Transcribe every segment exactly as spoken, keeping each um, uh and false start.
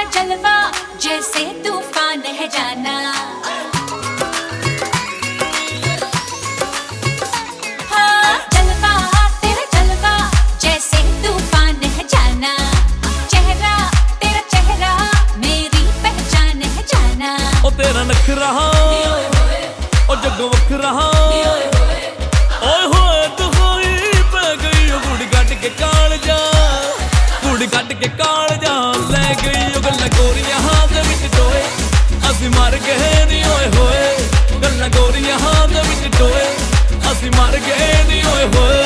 जलवा जैसे तूफान है जाना, हाँ जलवा तेरा जलवा जैसे तूफान है जाना, चेहरा तेरा चेहरा मेरी पहचान है जाना। ओ तेरा नखरा ओ जग वखरा, ओए होए दुहाई पै गई गुड़ कट के काल जा, गुड़ कट के काल जा ले गई ओ गल्ला गोरियां हाथ विच टोए, असी मर गए नी ओए होए, गल्ला गोरियां हाथ विच टोए, असी मर गए नी ओए होए।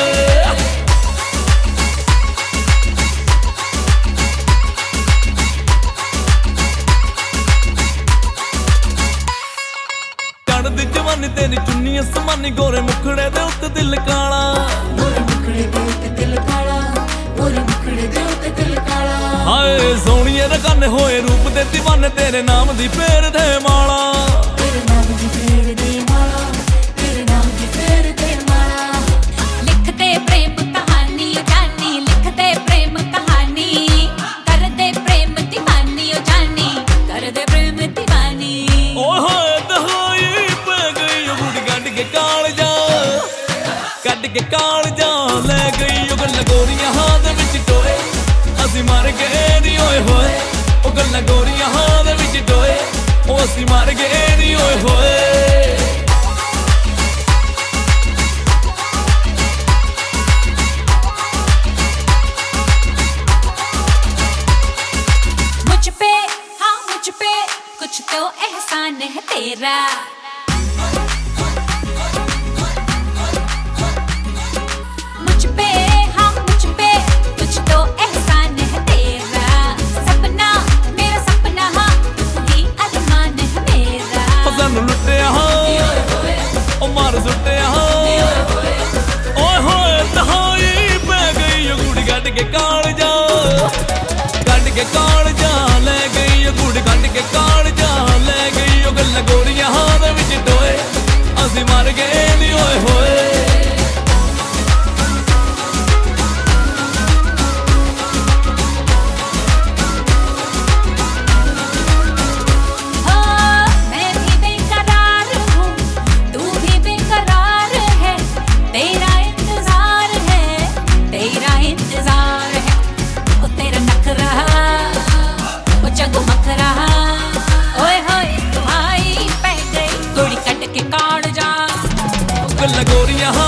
जवानी तेरी चुन्नी असमानी गोरे मुखड़े दे उत्ते दिल काला, गोरे मुखड़े दे उत्ते दिल काला, गोरे मुखड़े दे उत्ते दिल काला। हाय सोहणिए रकाने होए रूप दे दीवाने तेरे नाम दी फेर दे माला, तेरे नाम दी फेर दे माला, तेरे नाम दी फेर दे माला। लिख दे प्रेम कहानी ओ जानी, लिख दे प्रेम कहानी, कर दे प्रेम दीवानी ओ जानी, कर दे प्रेम दीवानी। ओए होए के काल जा कट के काल जा ले गई ओ गल्ला गोरियां हाथ विच टोए, असी मर गए नी ओए होए, ओ गल्ला गोरियां हाथ विच टोए, ओ असी मर गए नी ओए होए। मुझ पे हाँ मुझ पे कुछ तो एहसान है तेरा, मार सुटिया ओए होए तहाई पै गई गुड़ कट के काल जा, कट के काल जा ले गई गुड़ कट के काल जा ले गई ओ गल्ला गोरियां हाथ विच टोए, असी मर गए नी ओए होए। गल्ला गोरियां